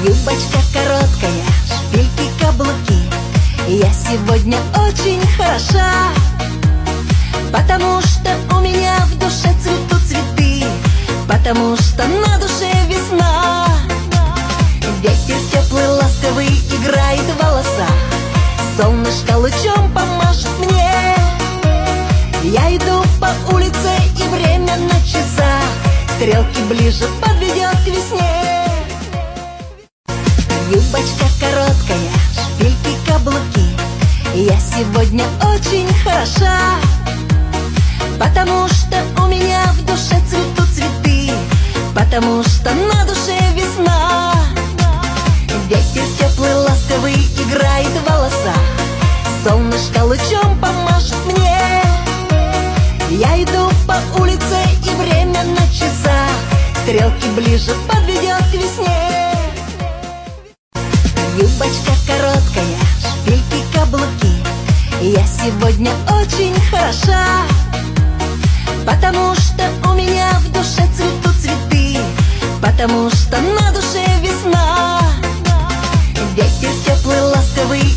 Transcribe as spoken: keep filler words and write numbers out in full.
Юбочка короткая, шпильки, каблуки. Я сегодня очень хороша, потому что у меня в душе цветут цветы, потому что на душе весна. Ветер теплый, ласковый играет в волосах, солнышко лучом помашет мне. Я иду по улице, и время на часах стрелки ближе подведет к весне. Юбочка короткая, шпильки, каблуки. Я сегодня очень хороша, потому что у меня в душе цветут цветы, потому что на душе весна. Ветер теплый, ласковый играет в волосах, солнышко лучом помашет мне. Я иду по улице, и время на часах стрелки ближе подведет к весне. Юбочка короткая, шпильки, каблуки. Я сегодня очень хороша, потому что у меня в душе цветут цветы, потому что на душе весна. Ветер теплый, ласковый